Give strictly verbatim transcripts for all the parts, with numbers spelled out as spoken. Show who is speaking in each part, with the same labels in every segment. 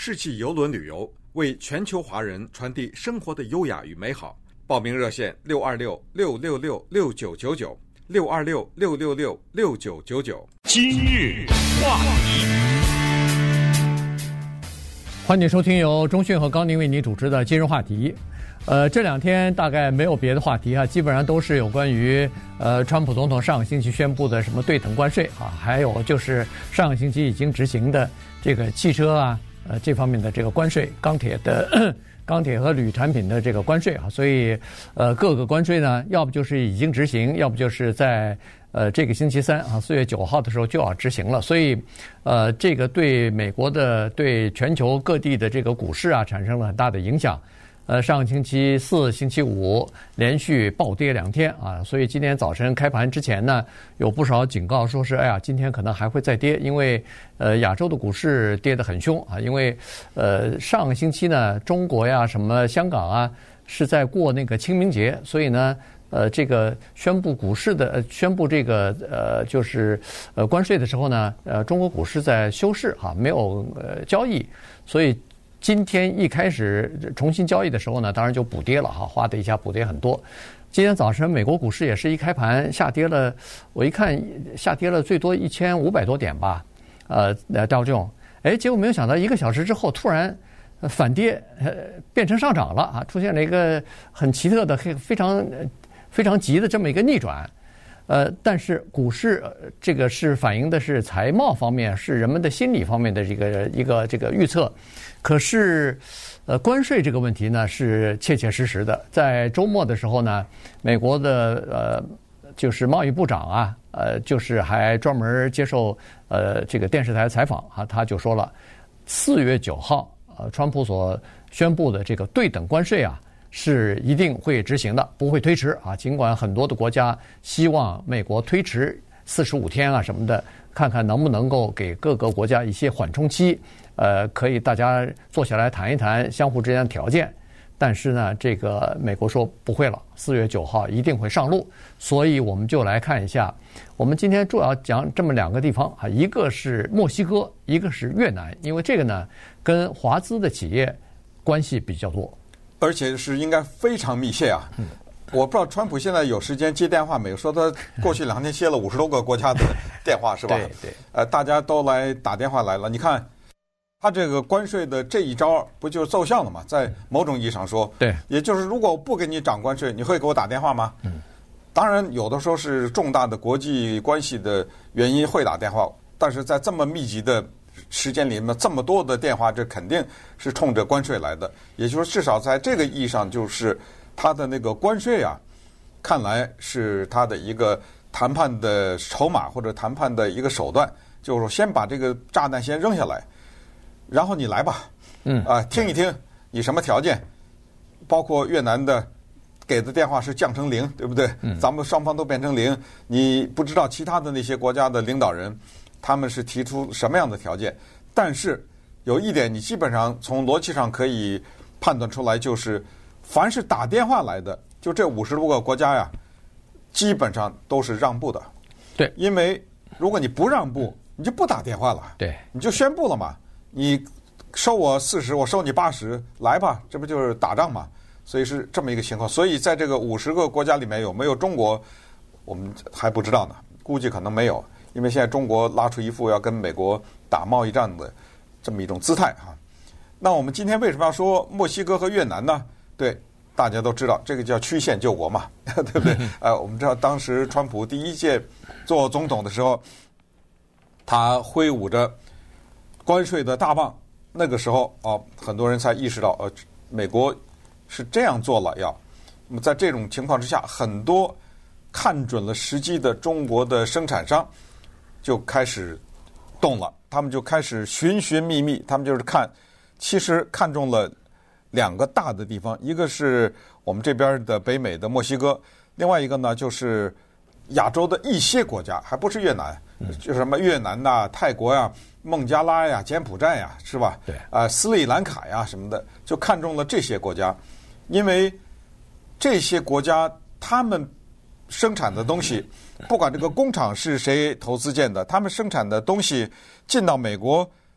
Speaker 1: 世纪邮轮旅游，为全球华人传递生活的优雅与美好。报名热线六二六六六六六九九九六二六六六六六九九九。
Speaker 2: 今日话题，
Speaker 3: 欢迎收听由钟迅和高宁为您主持的今日话题。呃，这两天大概没有别的话题啊，基本上都是有关于呃，川普总统上个星期宣布的什么对等关税啊，还有就是上个星期已经执行的这个汽车啊，呃，这方面的这个关税，钢铁的钢铁和铝产品的这个关税啊，所以呃，各个关税呢，要不就是已经执行，要不就是在呃这个星期三啊，四月九号的时候就要执行了，所以呃，这个对美国的、对全球各地的这个股市啊，产生了很大的影响。呃，上个星期四、星期五连续暴跌两天啊，所以今天早晨开盘之前呢，有不少警告说是，哎呀，今天可能还会再跌，因为呃亚洲的股市跌得很凶啊，因为呃上个星期呢，中国呀、什么香港啊是在过那个清明节，所以呢，呃这个宣布股市的、呃、宣布这个呃就是呃关税的时候呢，呃中国股市在休市哈、啊，没有呃交易，所以。今天一开始重新交易的时候呢，当然就补跌了哈，哗的一下补跌很多。今天早晨美国股市也是一开盘下跌了，我一看下跌了最多一千五百多点吧，呃，道琼，哎，结果没有想到一个小时之后突然反跌，呃，变成上涨了啊，出现了一个很奇特的、非常非常急的这么一个逆转。呃，但是股市这个是反映的是财贸方面，是人们的心理方面的这个一个这个预测。可是，呃，关税这个问题呢是切切实实的。在周末的时候呢，美国的呃就是贸易部长啊，呃，就是还专门接受呃这个电视台采访啊，他就说了，四月九号，呃，川普所宣布的这个对等关税啊。是一定会执行的，不会推迟啊！尽管很多的国家希望美国推迟四十五天啊什么的，看看能不能够给各个国家一些缓冲期，呃，可以大家坐下来谈一谈相互之间的条件。但是呢，这个美国说不会了，四月九号一定会上路。所以我们就来看一下，我们今天主要讲这么两个地方啊，一个是墨西哥，一个是越南，因为这个呢跟华资的企业关系比较多。
Speaker 1: 而且是应该非常密切啊！我不知道川普现在有时间接电话没有？说他过去两天接了五十多个国家的电话，是吧？
Speaker 3: 对对。
Speaker 1: 呃，大家都来打电话来了。你看，他这个关税的这一招不就是奏效了吗？在某种意义上说，
Speaker 3: 对，
Speaker 1: 也就是如果我不给你涨关税，你会给我打电话吗？嗯。当然，有的时候是重大的国际关系的原因会打电话，但是在这么密集的时间里面这么多的电话，这肯定是冲着关税来的。也就是至少在这个意义上，就是它的那个关税啊，看来是它的一个谈判的筹码或者谈判的一个手段，就是先把这个炸弹先扔下来，然后你来吧，嗯啊，听一听你什么条件，包括越南的给的电话是降成零，对不对？嗯，咱们双方都变成零，你不知道其他的那些国家的领导人。他们是提出什么样的条件？但是有一点，你基本上从逻辑上可以判断出来，就是凡是打电话来的，就这五十多个国家呀，基本上都是让步的。
Speaker 3: 对，
Speaker 1: 因为如果你不让步，你就不打电话了。
Speaker 3: 对，
Speaker 1: 你就宣布了嘛，你收我四十，我收你八十，来吧，这不就是打仗嘛？所以是这么一个情况。所以在这个五十个国家里面有没有中国，我们还不知道呢，估计可能没有。因为现在中国拉出一副要跟美国打贸易战的这么一种姿态哈，那我们今天为什么要说墨西哥和越南呢？对，大家都知道这个叫曲线救国嘛，对不对？呃，我们知道当时川普第一届做总统的时候，他挥舞着关税的大棒，那个时候哦，很多人才意识到呃，美国是这样做了要。那么在这种情况之下，很多看准了时机的中国的生产商。就开始动了，他们就开始寻寻觅觅，他们就是看，其实看中了两个大的地方，一个是我们这边的北美的墨西哥，另外一个呢就是亚洲的一些国家，还不是越南，就是什么越南呐、泰国呀、孟加拉呀、柬埔寨呀，是吧？
Speaker 3: 对，
Speaker 1: 啊、呃，斯里兰卡呀什么的，就看中了这些国家，因为这些国家他们生产的东西。不管这个工厂是谁投资建的，他们生产的东西进到美国，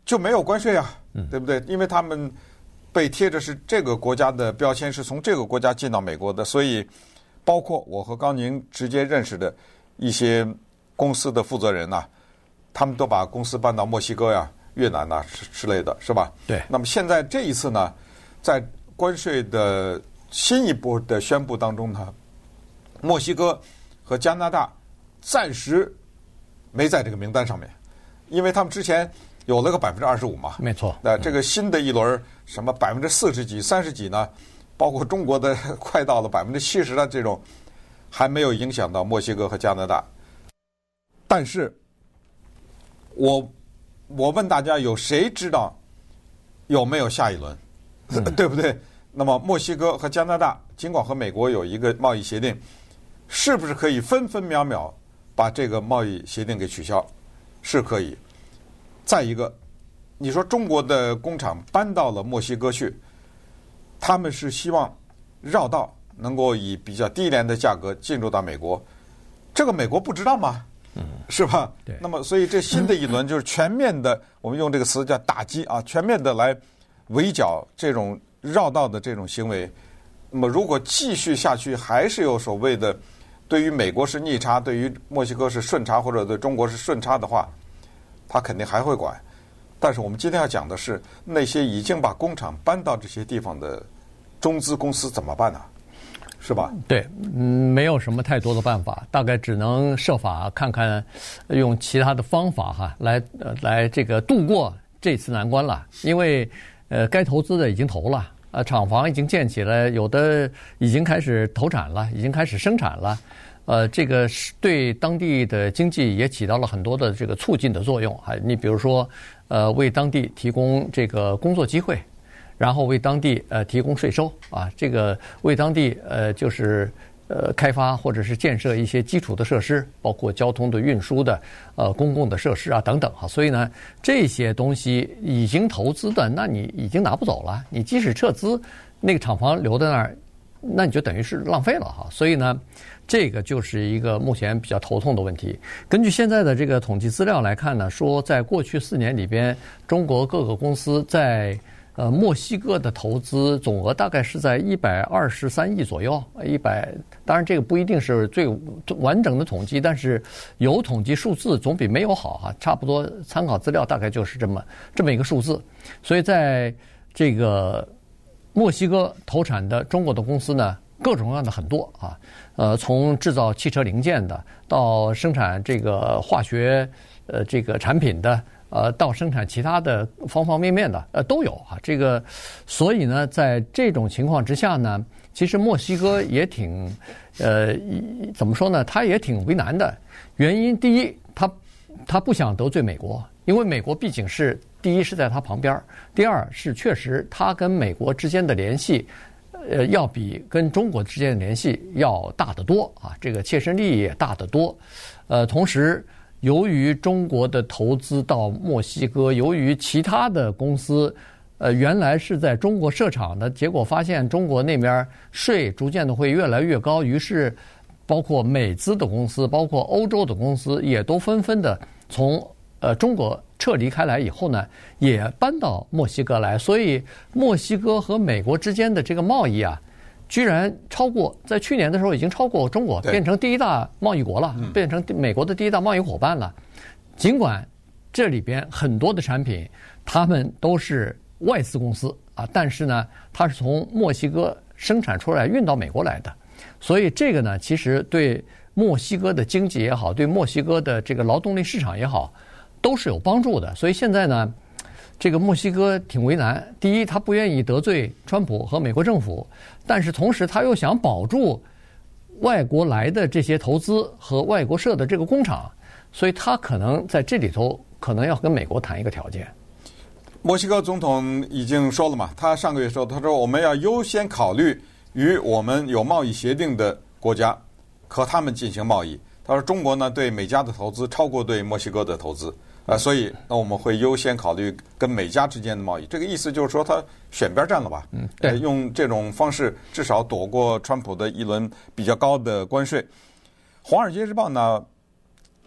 Speaker 1: 就没有关税啊，对不对？因为他们被贴着是这个国家的标签，是从这个国家进到美国的，所以包括我和高宁直接认识的一些公司的负责人呐、啊，他们都把公司搬到墨西哥呀、越南呐、啊、之类的，是吧？
Speaker 3: 对。
Speaker 1: 那么现在这一次呢，在关税的新一波的宣布当中呢，墨西哥和加拿大暂时没在这个名单上面，因为他们之前有了个百分之二十五嘛，
Speaker 3: 没错。
Speaker 1: 那这个新的一轮什么百分之四十几、三十几呢？包括中国的快到了百分之七十的这种，还没有影响到墨西哥和加拿大。但是，我我问大家，有谁知道有没有下一轮？嗯、对不对？那么墨西哥和加拿大尽管和美国有一个贸易协定，是不是可以分分秒秒把这个贸易协定给取消？是可以。再一个，你说中国的工厂搬到了墨西哥去，他们是希望绕道能够以比较低廉的价格进入到美国，这个美国不知道吗？嗯，是吧？
Speaker 3: 对。
Speaker 1: 那么，所以这新的一轮就是全面的，我们用这个词叫打击啊，全面的来围剿这种绕道的这种行为。那么，如果继续下去，还是有所谓的对于美国是逆差，对于墨西哥是顺差，或者对中国是顺差的话，他肯定还会管。但是我们今天要讲的是那些已经把工厂搬到这些地方的中资公司怎么办呢？是吧？
Speaker 3: 对，嗯，没有什么太多的办法，大概只能设法看看用其他的方法哈，来呃来这个度过这次难关了。因为呃该投资的已经投了，呃厂房已经建起来，有的已经开始投产了，已经开始生产了。呃，这个是对当地的经济也起到了很多的这个促进的作用啊。你比如说，呃，为当地提供这个工作机会，然后为当地呃提供税收啊，这个为当地呃就是呃开发或者是建设一些基础的设施，包括交通的运输的呃公共的设施啊等等啊。所以呢，这些东西已经投资的，那你已经拿不走了。你即使撤资，那个厂房留在那儿，那你就等于是浪费了哈。所以呢，这个就是一个目前比较头痛的问题。根据现在的这个统计资料来看呢，说在过去四年里边，中国各个公司在呃墨西哥的投资总额大概是在一百二十三亿左右。一百，当然这个不一定是最完整的统计，但是有统计数字总比没有好哈。差不多参考资料大概就是这么这么一个数字。所以在这个墨西哥投产的中国的公司呢，各种各样的很多啊，呃，从制造汽车零件的，到生产这个化学呃这个产品的，呃，到生产其他的方方面面的，呃，都有啊。这个，所以呢，在这种情况之下呢，其实墨西哥也挺，呃，怎么说呢？他也挺为难的。原因第一，他他不想得罪美国，因为美国毕竟是第一是在他旁边，第二是确实他跟美国之间的联系。呃，要比跟中国之间的联系要大得多啊，这个切身利益也大得多。呃，同时，由于中国的投资到墨西哥，由于其他的公司，呃，原来是在中国设厂的，结果发现中国那边税逐渐的会越来越高，于是包括美资的公司，包括欧洲的公司，也都纷纷的从呃中国撤离开来以后呢，也搬到墨西哥来，所以墨西哥和美国之间的这个贸易啊，居然超过在去年的时候已经超过中国，变成第一大贸易国了，变成美国的第一大贸易伙伴了。尽管这里边很多的产品，他们都是外资公司啊，但是呢，它是从墨西哥生产出来运到美国来的，所以这个呢，其实对墨西哥的经济也好，对墨西哥的这个劳动力市场也好，都是有帮助的。所以现在呢，这个墨西哥挺为难。第一，他不愿意得罪川普和美国政府，但是同时他又想保住外国来的这些投资和外国设的这个工厂，所以他可能在这里头可能要跟美国谈一个条件。
Speaker 1: 墨西哥总统已经说了嘛，他上个月说，他说我们要优先考虑与我们有贸易协定的国家和他们进行贸易。他说中国呢对美加的投资超过对墨西哥的投资。啊，所以那我们会优先考虑跟美加之间的贸易。这个意思就是说，他选边站了吧？
Speaker 3: 嗯，对，
Speaker 1: 用这种方式至少躲过川普的一轮比较高的关税。《华尔街日报》呢，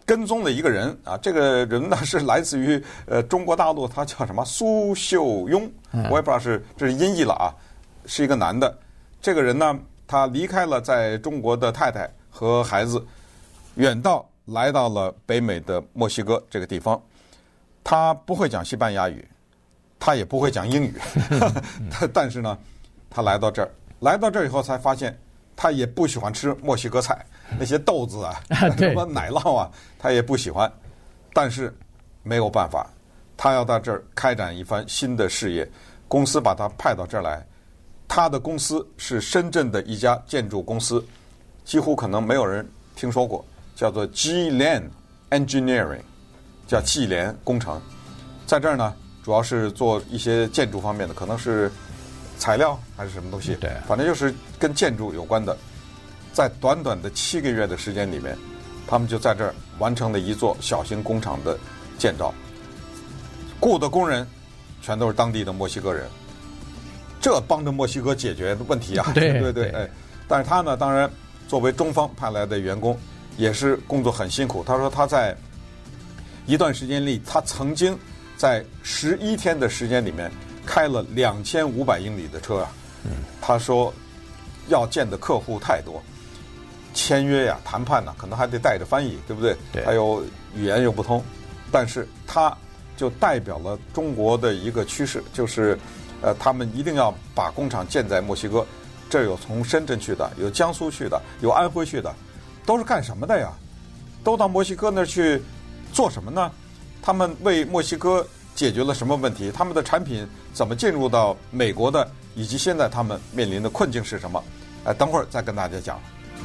Speaker 1: 跟踪了一个人啊，这个人呢是来自于呃中国大陆，他叫什么苏秀庸，我也不知道是这是音译了啊，是一个男的。这个人呢，他离开了在中国的太太和孩子，远道来到了北美的墨西哥这个地方。他不会讲西班牙语，他也不会讲英语，但是呢，他来到这儿，来到这儿以后才发现，他也不喜欢吃墨西哥菜。那些豆子啊，什么奶酪啊，他也不喜欢，但是没有办法，他要到这儿开展一番新的事业。公司把他派到这儿来，他的公司是深圳的一家建筑公司，几乎可能没有人听说过，叫做 G L E N Engineering， 叫技联工程。在这儿呢，主要是做一些建筑方面的，可能是材料还是什么东西，
Speaker 3: 对，
Speaker 1: 反正就是跟建筑有关的。在短短的七个月的时间里面，他们就在这儿完成了一座小型工厂的建造，雇的工人全都是当地的墨西哥人，这帮着墨西哥解决问题啊！
Speaker 3: 对
Speaker 1: 对对，哎，但是他呢，当然作为中方派来的员工，也是工作很辛苦。他说他在一段时间里，他曾经在十一天的时间里面开了两千五百英里的车啊。嗯，他说要见的客户太多。签约呀、谈判呐，可能还得带着翻译，对不对？
Speaker 3: 对。
Speaker 1: 还有语言又不通，但是他就代表了中国的一个趋势，就是呃，他们一定要把工厂建在墨西哥。这有从深圳去的，有江苏去的，有安徽去的，都是干什么的呀？都到墨西哥那儿去做什么呢？他们为墨西哥解决了什么问题？他们的产品怎么进入到美国的？以及现在他们面临的困境是什么？呃，等会儿再跟大家讲。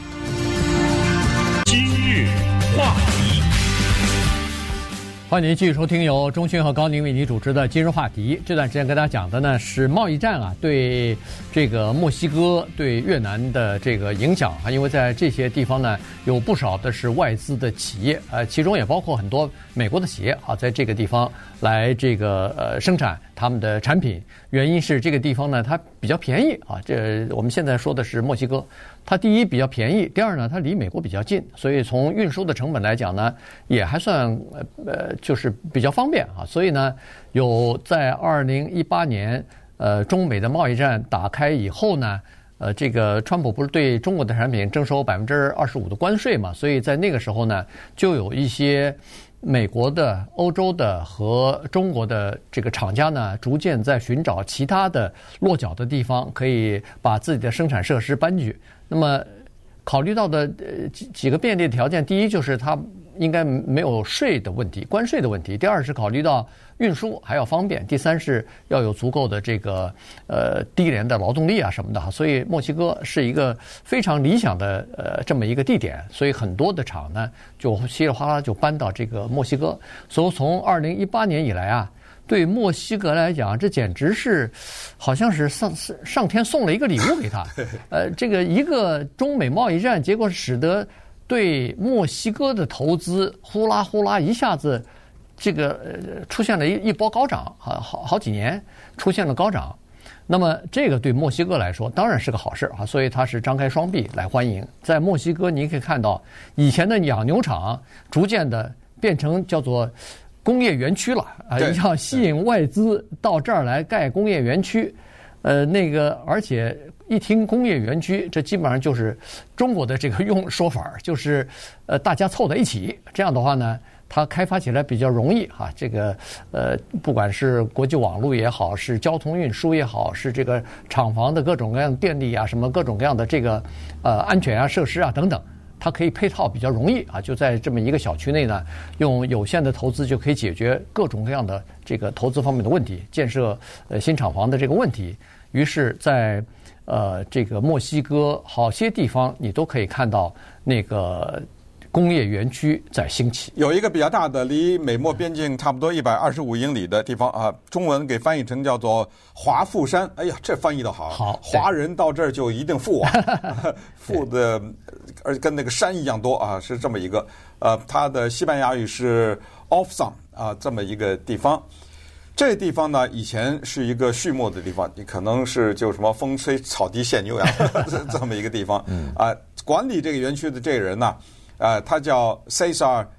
Speaker 2: 今日话题，
Speaker 3: 欢迎您继续收听由钟迅和高宁为您主持的今日话题。这段时间跟大家讲的呢是贸易战啊对这个墨西哥对越南的这个影响啊，因为在这些地方呢有不少的是外资的企业，呃，其中也包括很多美国的企业啊，在这个地方来这个呃生产他们的产品。原因是这个地方呢它比较便宜啊，这我们现在说的是墨西哥。它第一比较便宜，第二呢，它离美国比较近，所以从运输的成本来讲呢，也还算呃就是比较方便啊。所以呢，有在二零一八年呃中美的贸易战打开以后呢，呃这个川普不是对中国的产品征收百分之二十五的关税嘛，所以在那个时候呢，就有一些美国的、欧洲的和中国的这个厂家呢，逐渐在寻找其他的落脚的地方，可以把自己的生产设施搬去。那么考虑到的呃几几个便利的条件，第一就是它应该没有税的问题、关税的问题；第二是考虑到运输还要方便；第三是要有足够的这个呃低廉的劳动力啊什么的。所以墨西哥是一个非常理想的呃这么一个地点，所以很多的厂呢就稀里哗啦就搬到这个墨西哥。所以从二零一八年以来啊，对墨西哥来讲，这简直是好像是上上天送了一个礼物给他。呃，这个一个中美贸易战，结果使得对墨西哥的投资呼啦呼啦一下子这个呃出现了一一波高涨，好好好几年出现了高涨。那么这个对墨西哥来说当然是个好事啊，所以它是张开双臂来欢迎。在墨西哥，你可以看到以前的养牛场逐渐的变成叫做工业园区了啊，要吸引外资到这儿来盖工业园区，呃，那个而且一听工业园区，这基本上就是中国的这个用说法，就是呃大家凑在一起，这样的话呢，它开发起来比较容易哈。这个呃，不管是国际网络也好，是交通运输也好，是这个厂房的各种各样的电力啊，什么各种各样的这个呃安全啊设施啊等等。它可以配套比较容易啊，就在这么一个小区内呢，用有限的投资就可以解决各种各样的这个投资方面的问题，建设呃新厂房的这个问题。于是在呃这个墨西哥好些地方，你都可以看到那个工业园区在兴起。
Speaker 1: 有一个比较大的，离美墨边境差不多一百二十五英里的地方啊，中文给翻译成叫做华富山。哎呀，这翻译的好，
Speaker 3: 好，
Speaker 1: 华人到这儿就一定富啊，富的，而跟那个山一样多啊，是这么一个。呃，它的西班牙语是 Ofsan 啊，这么一个地方。这地方呢，以前是一个畜牧的地方，你可能是就什么风吹草低见牛羊这么一个地方。啊，管理这个园区的这个人呢，呃，他叫 Cesar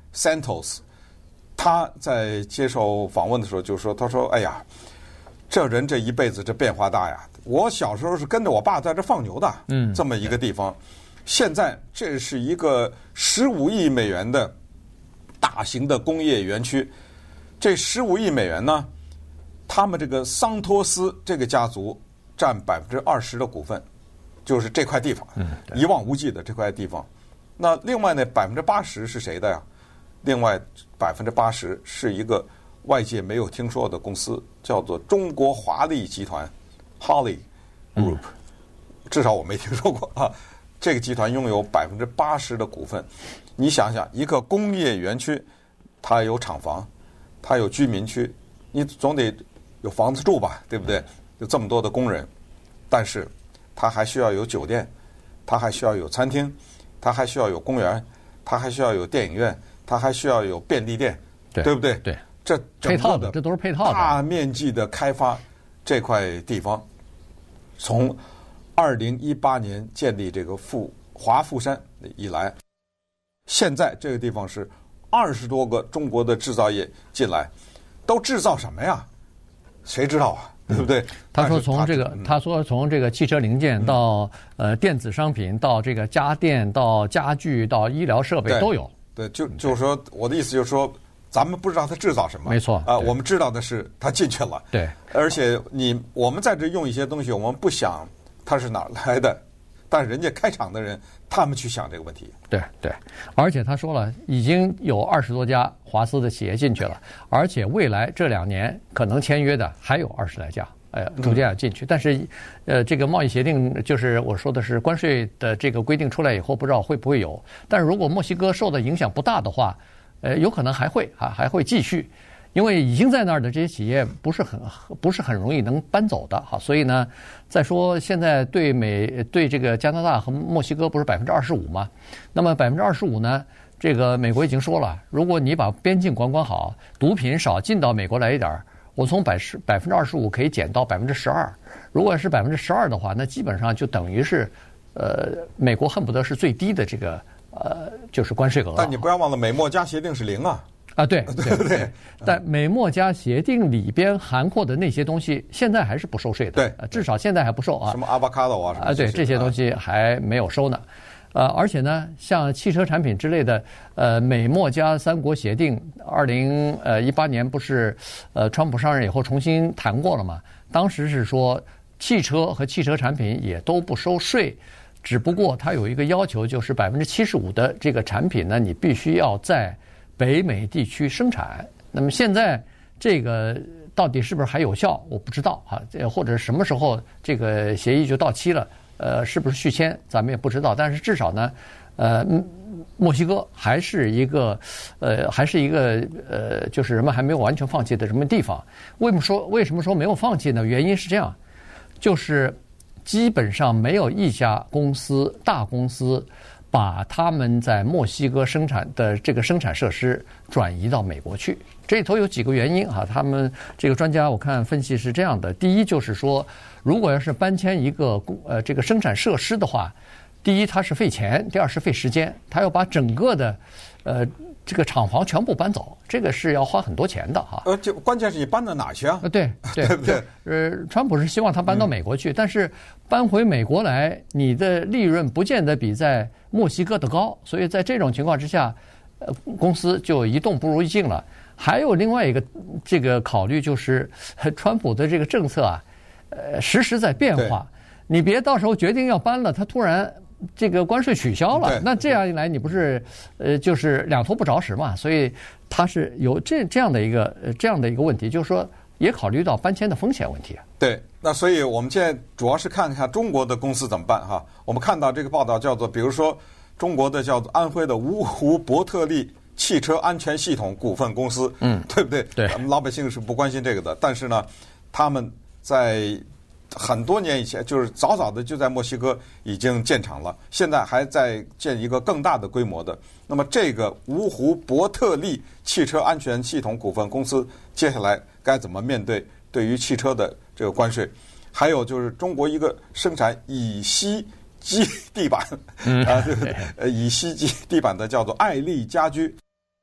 Speaker 1: Santos， 他在接受访问的时候就说：“他说，哎呀，这人这一辈子这变化大呀！我小时候是跟着我爸在这放牛的，嗯，这么一个地方，现在这是一个十五亿美元的大型的工业园区。这十五亿美元呢，他们这个桑托斯这个家族占百分之二十的股份。”就是这块地方，一望无际的这块地方。那另外呢，百分之八十是谁的呀？另外百分之八十是一个外界没有听说的公司，叫做中国华力集团 （Holley Group）。至少我没听说过啊。这个集团拥有百分之八十的股份。你想想，一个工业园区，它有厂房，它有居民区，你总得有房子住吧，对不对？有这么多的工人，但是它还需要有酒店，它还需要有餐厅，它还需要有公园，它还需要有电影院，它还需要有便利店，
Speaker 3: 对，
Speaker 1: 对不对？
Speaker 3: 对，
Speaker 1: 这
Speaker 3: 配套的，这都是配套的。
Speaker 1: 大面积的开发这块地方，从二零一八年建立这个富华富山以来，现在这个地方是二十多个中国的制造业进来，都制造什么呀？谁知道啊？对不对？
Speaker 3: 他说从这个，他说从这个汽车零件到呃电子商品，到这个家电，到家具，到医疗设备都有。
Speaker 1: 对，就就是说，我的意思就是说，咱们不知道他制造什么，
Speaker 3: 没错
Speaker 1: 啊，我们知道的是他进去了。
Speaker 3: 对，
Speaker 1: 而且你我们在这用一些东西，我们不想它是哪来的，但是人家开厂的人，他们去想这个问题。
Speaker 3: 对对，而且他说了，已经有二十多家华斯的企业进去了，而且未来这两年可能签约的还有二十来家，呃，逐渐要进去。但是，呃，这个贸易协定就是我说的是关税的这个规定出来以后，不知道会不会有。但是如果墨西哥受的影响不大的话，呃，有可能还会啊，还会继续。因为已经在那儿的这些企业不是很不是很容易能搬走的哈，所以呢，再说现在对美对这个加拿大和墨西哥不是百分之二十五吗？那么百分之二十五呢，这个美国已经说了，如果你把边境管管好，毒品少进到美国来一点，我从百十百分之二十五可以减到百分之十二。如果是百分之十二的话，那基本上就等于是，呃，美国恨不得是最低的这个呃就是关税额。
Speaker 1: 但你不要忘了，美墨加协定是零啊。
Speaker 3: 啊，对对对，但美墨加协定里边涵括的那些东西，现在还是不收税的。
Speaker 1: 对，
Speaker 3: 至少现在还不收啊。
Speaker 1: 什么 avocado 啊，什么
Speaker 3: 啊，对，这些东西还没有收呢。呃，而且呢，像汽车产品之类的，呃，美墨加三国协定，二零呃一八年不是呃川普上任以后重新谈过了嘛？当时是说汽车和汽车产品也都不收税，只不过它有一个要求，就是百分之七十五的这个产品呢，你必须要在北美地区生产。那么现在这个到底是不是还有效，我不知道啊，或者什么时候这个协议就到期了，呃，是不是续签，咱们也不知道。但是至少呢，呃，墨西哥还是一个，呃，还是一个呃，就是人们还没有完全放弃的什么地方。为什么说为什么说没有放弃呢？原因是这样，就是基本上没有一家公司大公司把他们在墨西哥生产的这个生产设施转移到美国去。这里头有几个原因哈，他们这个专家我看分析是这样的：第一就是说，如果要是搬迁一个呃这个生产设施的话，第一它是费钱，第二是费时间，他要把整个的呃这个厂房全部搬走，这个是要花很多钱的哈。
Speaker 1: 呃，就关键是你搬到哪去啊？
Speaker 3: 呃，对对
Speaker 1: 对不对？
Speaker 3: 呃，川普是希望他搬到美国去，嗯、但是搬回美国来，你的利润不见得比在墨西哥的高，所以在这种情况之下，呃，公司就一动不如一静了。还有另外一个这个考虑就是，川普的这个政策啊，呃，时时在变化，你别到时候决定要搬了，他突然这个关税取消了，那这样一来，你不是呃就是两头不着实嘛？所以他是有这这样的一个呃这样的一个问题，就是说也考虑到搬迁的风险问题。
Speaker 1: 对，那所以我们现在主要是看看中国的公司怎么办哈。我们看到这个报道叫做，比如说中国的叫做安徽的芜湖伯特利汽车安全系统股份公司，嗯，对不对？
Speaker 3: 对，
Speaker 1: 咱们老百姓是不关心这个的，但是呢，他们在很多年以前，就是早早的就在墨西哥已经建厂了，现在还在建一个更大的规模的。那么这个芜湖伯特利汽车安全系统股份公司接下来该怎么面对对于汽车的这个关税？还有就是中国一个生产乙烯基地板，嗯、啊，对不对？呃，乙烯基地板的叫做爱丽家居，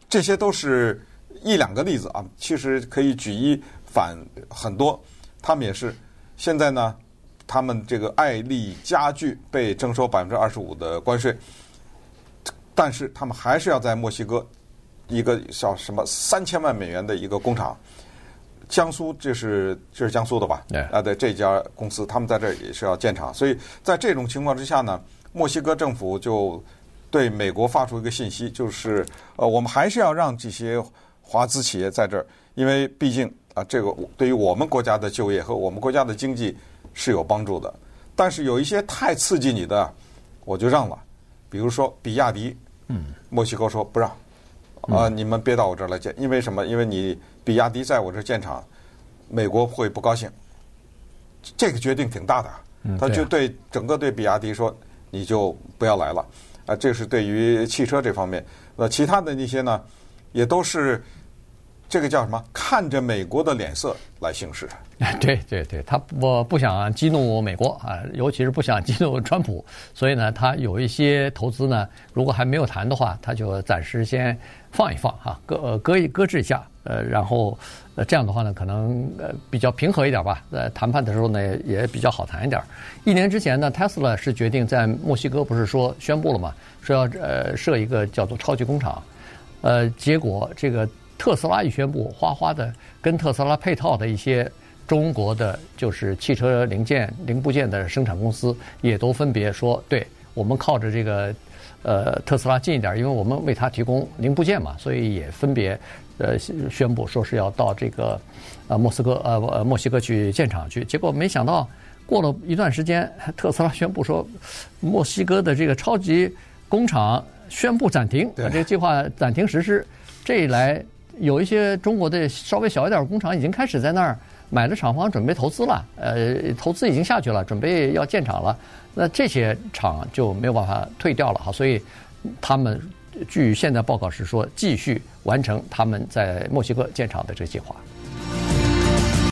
Speaker 1: 这些都是一两个例子啊，其实可以举一反很多。他们也是现在呢，他们这个爱丽家具被征收百分之二十五的关税，但是他们还是要在墨西哥一个叫什么三千万美元的一个工厂。江苏，这是这是江苏的吧？
Speaker 3: 对
Speaker 1: 啊，对，这家公司他们在这儿也是要建厂，所以在这种情况之下呢，墨西哥政府就对美国发出一个信息，就是呃，我们还是要让这些华资企业在这儿，因为毕竟啊，这个对于我们国家的就业和我们国家的经济是有帮助的。但是有一些太刺激你的，我就让了，比如说比亚迪，嗯，墨西哥说不让。啊、呃，你们别到我这儿来建，因为什么？因为你比亚迪在我这儿建厂，美国会不高兴。这个决定挺大的，他就对整个对比亚迪说，你就不要来了。啊、呃，这是对于汽车这方面。那其他的那些呢，也都是这个叫什么？看着美国的脸色来行事。
Speaker 3: 对对对，他我不想激怒美国啊，尤其是不想激怒川普，所以呢，他有一些投资呢，如果还没有谈的话，他就暂时先放一放哈，搁呃搁一搁置一下，呃，然后呃这样的话呢，可能呃比较平和一点吧，在谈判的时候呢也比较好谈一点。一年之前呢 ，Tesla 是决定在墨西哥不是说宣布了嘛，说要呃设一个叫做超级工厂，呃，结果这个特斯拉一宣布，哗哗的跟特斯拉配套的一些中国的就是汽车零件零部件的生产公司也都分别说，对我们靠着这个呃特斯拉近一点，因为我们为它提供零部件嘛，所以也分别呃宣布说是要到这个呃莫斯科呃呃墨西哥去建厂去。结果没想到过了一段时间，特斯拉宣布说墨西哥的这个超级工厂宣布暂停，这个计划暂停实施。这一来，有一些中国的稍微小一点的工厂已经开始在那儿买了厂房，准备投资了，呃，投资已经下去了，准备要建厂了。那这些厂就没有办法退掉了哈，所以他们据现在报告是说，继续完成他们在墨西哥建厂的这个计划。